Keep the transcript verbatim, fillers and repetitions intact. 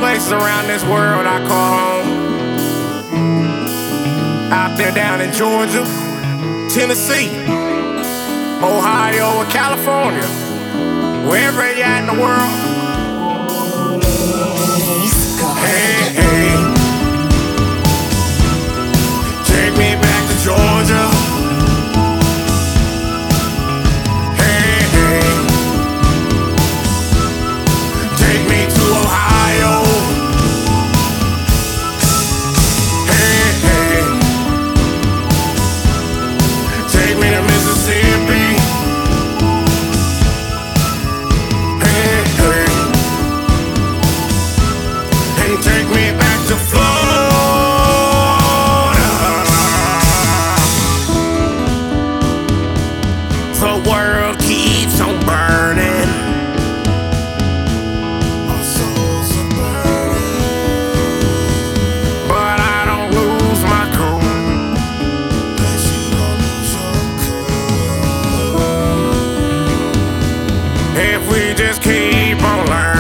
places around this world I call home. Out there down in Georgia, Tennessee, Ohio, and California, wherever you're at in the world. Hey, hey, take me back to Georgia. Hey, hey, take me to Ohio. Hey, hey, take me to Mississippi. Hey, hey, and take me back to Florida. The world keeps on burning. Our souls are burning, but I don't lose my cool. Bet you don't lose your cool if we just keep on learning.